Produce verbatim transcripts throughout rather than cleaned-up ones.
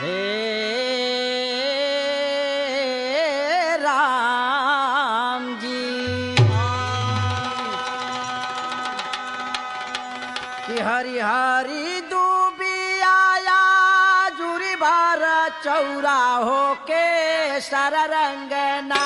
हे राम जी कि हरि हरि दुबिया जुरी बार चौरा हो के सर रंगना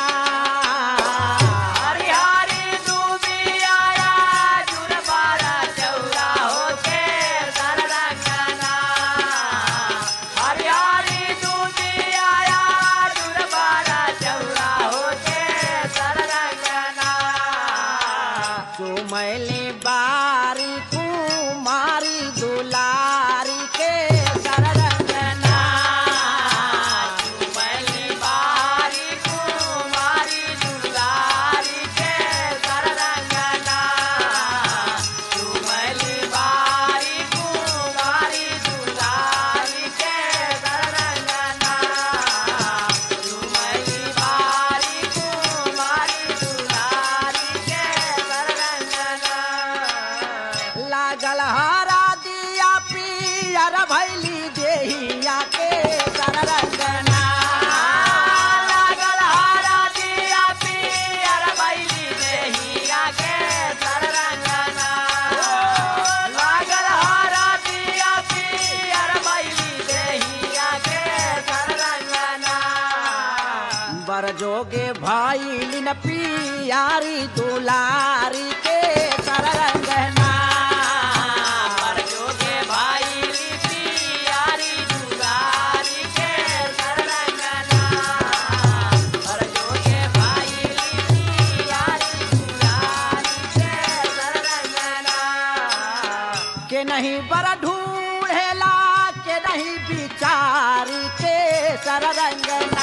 जोगे भाई लिन पियारी दुलारी के सर रंगना पर जोगे भाई लिन पियारी दुलारी के सर रंगना पर जोगे भाई लिन पियारी दुलारी के सर रंगना के नहीं बर ढूंढेला के नहीं बिचारी के सर रंगना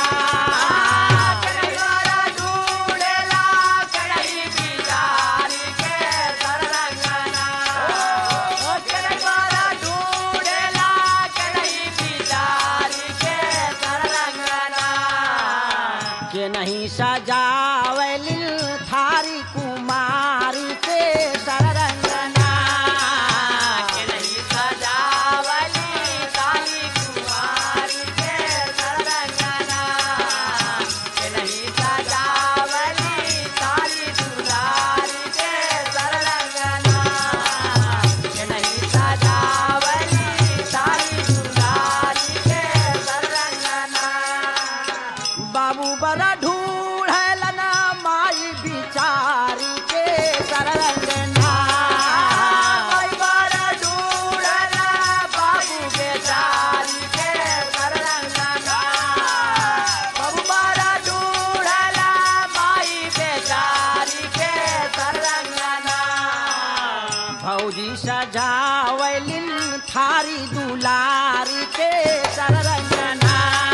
नहीं सजावलिल थारी कुमारी के सर रंगना के नहीं सजावली थारी कुमारी के सर रंगना के नहीं सजावली थारी दुलारी के सर रंगना के नहीं सजावली थारी दुलारी के सर रंगना बाबू बड़ा ढूंढलना माई बिचारी के सर रंगना माई बड़ा ढूंढला बाबू बेचारी के सर रंगना बाबू बड़ा ढूंढला माई बेचारी के सर रंगना भौजी सजावलिन थारी दुलारी के सर रंगना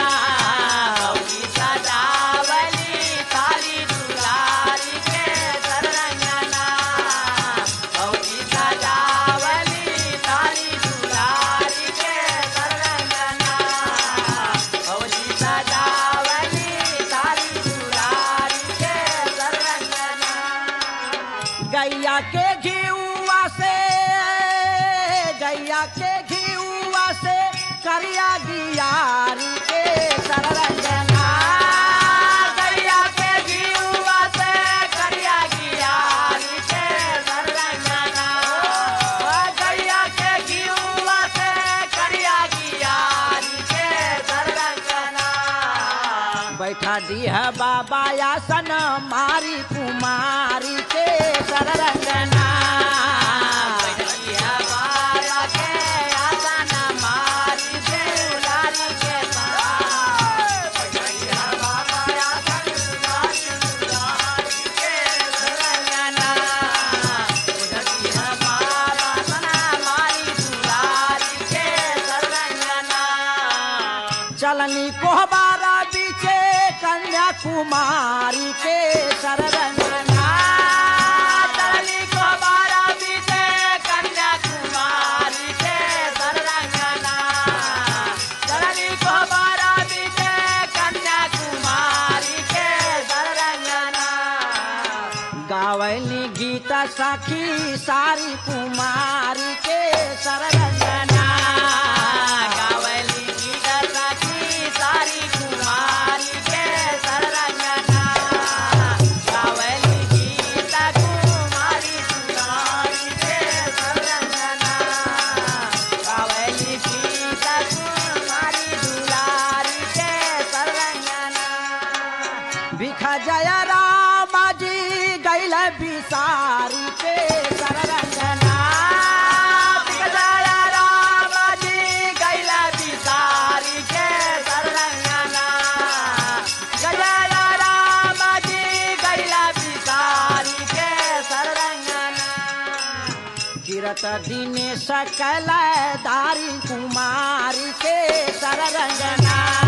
गैया के घिउआ से गैया के घिउआ से करिया गियारी के सर रंगना गैया के घिउआ से करिया गियारी के सर रंगना गैया के घिउआ से करिया गियारी के सर रंगना बैठा दी है बाबा आसन मारी कुमारी के सर रंगना बैठिया बाबा के आसन मारी दुलारी के बैठिया बाबा आसन मारी दुलारी के सर रंगना बैठिया बाबा आसन मारी दुलारी के सर रंगना चलनी कोहबारा बीचे कन्याकुमारी के सर रंगना चलनी कोहबारा बीचे कन्याकुमारी के सर रंगना चलनी कोहबारा बीचे कन्याकुमारी के सर रंगना गावली गीता सखी सारी कुमारी के सर रंगना गावली गीता सखी देखत दिन सकल दारी कुमारी के सररंगना